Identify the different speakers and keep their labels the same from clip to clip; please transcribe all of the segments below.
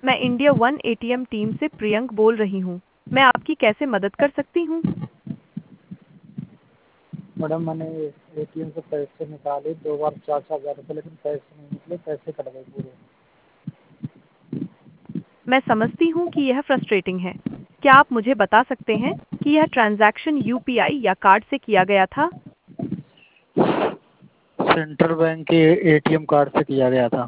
Speaker 1: मैं India one ATM team से प्रियंक बोल रही हूँ। मैं आपकी कैसे मदद कर सकती हूँ?
Speaker 2: मैडम मैंने एटीएम से पैसे निकाले 2 बार 4-4 हज़ार रुपये, लेकिन पैसे नहीं निकले, पैसे कट गए पूरे।
Speaker 1: मैं समझती हूँ कि यह फ्रस्ट्रेटिंग है। क्या आप मुझे बता सकते हैं कि यह ट्रांजैक्शन यूपीआई या कार्ड से किया गया था?
Speaker 2: सेंट्रल बैंक के एटीएम कार्ड से किया गया था।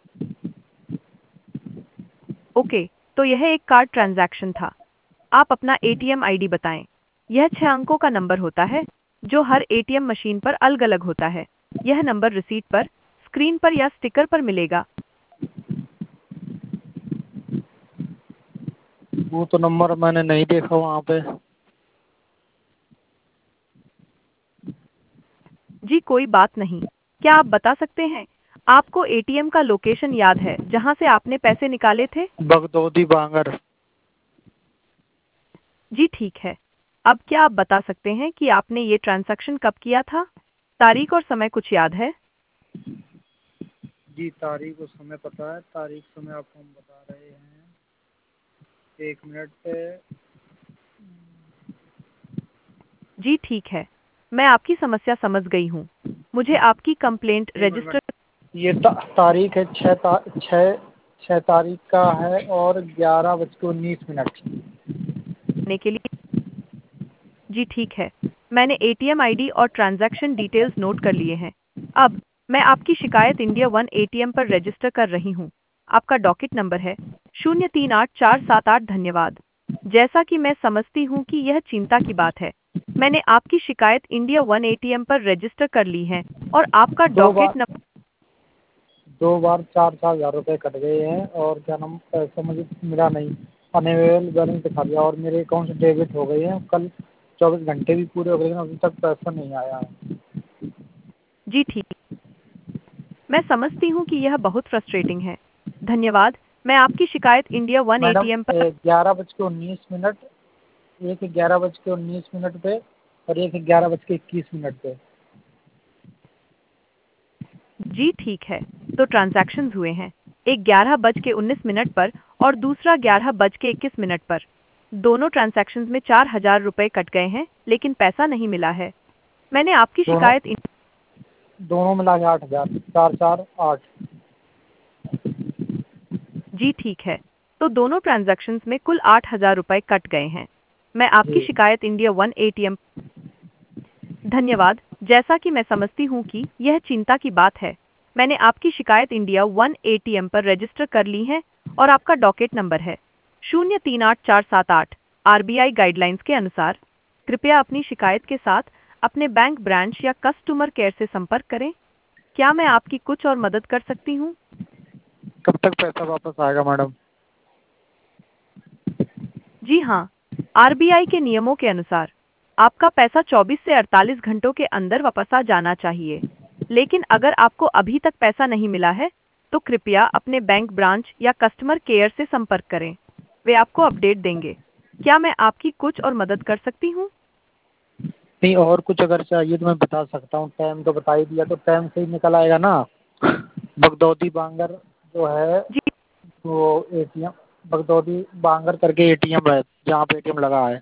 Speaker 1: ओके, तो यह एक कार्ड ट्रांजैक्शन था। आप अपना एटीएम आईडी बताएं। यह 6 अंकों का नंबर होता है जो हर एटीएम मशीन पर अलग-अलग होता है। यह नंबर रिसीट पर, स्क्रीन पर या स्टिकर पर मिलेगा।
Speaker 2: वो तो नंबर मैंने नहीं देखा वहाँ पे।
Speaker 1: जी कोई बात नहीं। क्या आप बता सकते हैं, आपको एटीएम का लोकेशन याद है जहां से आपने पैसे निकाले थे?
Speaker 2: बगदौदी बांगर।
Speaker 1: जी ठीक है। अब क्या आप बता सकते हैं कि आपने ये ट्रांजैक्शन कब किया था? तारीख और समय कुछ याद है?
Speaker 2: जी तारीख और समय पता है। तारीख समय आपको हम बता रहे हैं, 1 मिनट पे।
Speaker 1: जी ठीक है। मैं आपकी समस्या समझ गई हूँ। मुझे आपकी कंप्लेंट
Speaker 2: 1 मिनट
Speaker 1: रजिस्टर
Speaker 2: मैडम, ये तारीख है 6 तारीख का है और 11:19।
Speaker 1: करने के लिए। जी ठीक है। मैंने एटीएम आईडी और ट्रांजैक्शन डिटेल्स नोट कर लिए हैं। अब मैं आपकी शिकायत इंडिया वन एटीएम पर रजिस्टर कर रही हूँ। आपका डॉकेट नंबर है 0384778। धन्यवाद। जैसा कि मैं समझती हूँ कि यह चिंता की बात है, मैंने आपकी शिकायत इंडिया वन एटीएम पर रजिस्टर कर ली है और आपका
Speaker 2: दो बार
Speaker 1: डॉकेट नंबर
Speaker 2: 2 बार 4-4 हज़ार रुपये कट गए हैं और क्या नाम, पैसा मुझे मिला नहीं। अनअवेलेबल बैलेंस दिखा दिया और मेरे अकाउंट से डेबिट हो गए हैं। कल 24 घंटे भी पूरे हो गए, लेकिन अभी तक पैसा नहीं आया है।
Speaker 1: जी ठीक। मैं समझती हूँ कि यह बहुत फ्रस्ट्रेटिंग है। धन्यवाद। मैं आपकी शिकायत इंडिया वन
Speaker 2: मैडम
Speaker 1: एटीएम पर
Speaker 2: 11:19, एक 11:19 पे और एक 11:21 पे।
Speaker 1: जी ठीक है। तो ट्रांजैक्शंस हुए हैं, एक 11:19 पर और दूसरा 11:21 पर। दोनों ट्रांजैक्शंस में 4,000 रुपये कट गए हैं, लेकिन पैसा नहीं मिला है। मैंने आपकी
Speaker 2: दोनों
Speaker 1: शिकायत
Speaker 2: दोनों मिला के 8 हज़ार, 4-4-8।
Speaker 1: जी ठीक है। तो दोनों ट्रांजैक्शंस में कुल 8,000 रुपये कट गए हैं। मैं आपकी
Speaker 2: जी
Speaker 1: शिकायत इंडिया वन एटीएम। धन्यवाद। जैसा कि मैं समझती हूँ कि यह चिंता की बात है, मैंने आपकी शिकायत इंडिया वन एटीएम पर रजिस्टर कर ली है और आपका डॉकेट नंबर है 0384778। आरबीआई गाइडलाइंस के अनुसार कृपया अपनी शिकायत के साथ अपने बैंक ब्रांच या कस्टमर केयर से संपर्क करें। क्या मैं आपकी कुछ और मदद कर सकती हूँ?
Speaker 2: कब तक पैसा वापस आएगा मैडम?
Speaker 1: जी हाँ, आरबीआई के नियमों के अनुसार आपका पैसा 24 से 48 घंटों के अंदर वापस आ जाना चाहिए। लेकिन अगर आपको अभी तक पैसा नहीं मिला है, तो कृपया अपने बैंक ब्रांच या कस्टमर केयर से संपर्क करें। वे आपको अपडेट देंगे। क्या मैं आपकी कुछ और मदद कर सकती हूँ?
Speaker 2: नहीं, और कुछ अगर चाहिए तो मैं बता सकता हूँ। टाइम तो बता ही दिया, तो टाइम से ही निकल आएगा ना। बगदौदी बांगर जो है,
Speaker 1: जी
Speaker 2: वो एटीएम बगदौदी बांगर करके एटीएम है जहाँ पे एटीएम लगा है।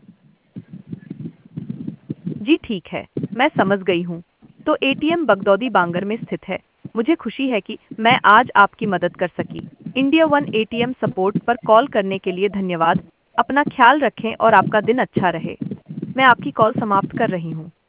Speaker 1: जी ठीक है, मैं समझ गई हूँ। तो एटीएम बगदौदी बांगर में स्थित है। मुझे खुशी है कि मैं आज आपकी मदद कर सकी। इंडिया वन एटीएम सपोर्ट पर कॉल करने के लिए धन्यवाद। अपना ख्याल रखें और आपका दिन अच्छा रहे। मैं आपकी कॉल समाप्त कर रही हूँ।